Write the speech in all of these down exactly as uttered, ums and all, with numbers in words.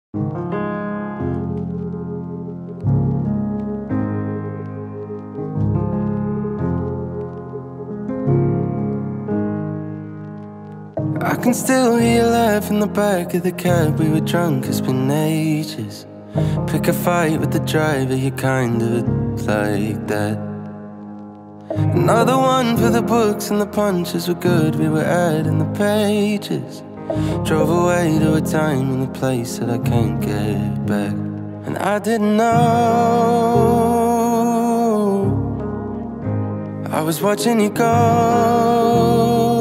I can still hear you laugh in the back of the cab. We were drunk, it's been ages. Pick a fight with the driver, you kind of like that. Another one for the books and the punches were good. We were adding the pages. Drove away to a time and a place that I can't get back. And I didn't know I was watching you go.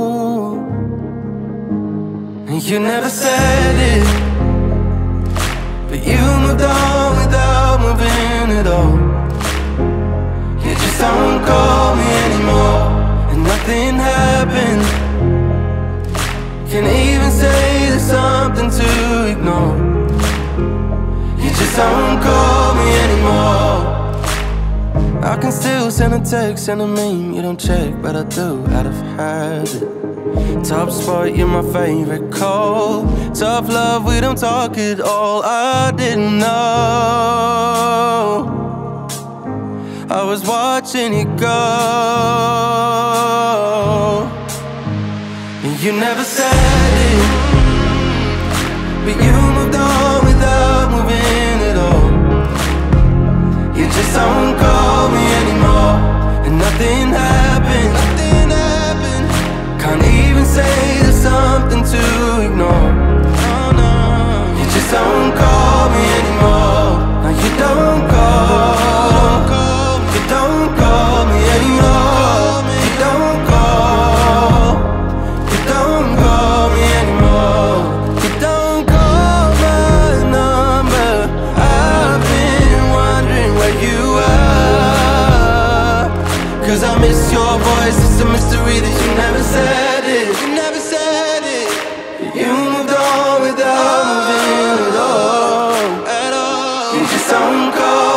You never said it, but you moved on without moving at all. You just don't call me anymore, and nothing happened. Can't even say there's something to ignore. You just don't call me anymore. I can still send a text and a meme you don't check, but I do out of habit. Top spot, you're my favorite call. Tough love, we don't talk at all. I didn't know I was watching you go. And you never said it, but you moved on without moving at all. You just don't call me anymore, and nothing happened. Nothing happened. Can't even say there's something to ignore. Oh no, you just don't call me anymore. No, you don't call. You don't call me anymore. You don't call. You don't call me anymore. You don't call my number. I've been wondering where you are, 'cause I miss your voice. It's a mystery that you never said it. You never said it. You moved on without moving at all. At all. You just don't call